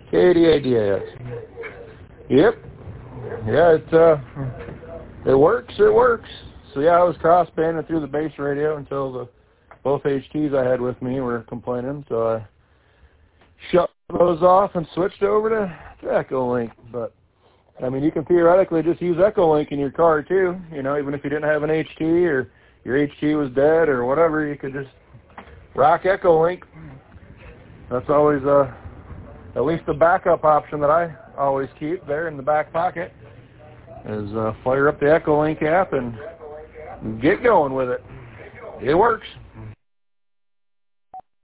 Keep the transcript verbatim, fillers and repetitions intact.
K D A D A S. Yep. Yeah, it, uh, it works, it works. So yeah, I was cross-banding through the base radio until the both H Ts I had with me were complaining, so I shut those off and switched over to, to Echolink. But, I mean, you can theoretically just use Echolink in your car, too. You know, even if you didn't have an H T or your H T was dead or whatever, you could just rock Echolink. That's always, uh, at least the backup option that I always keep there in the back pocket is uh, fire up the Echolink app and get going with it. It works.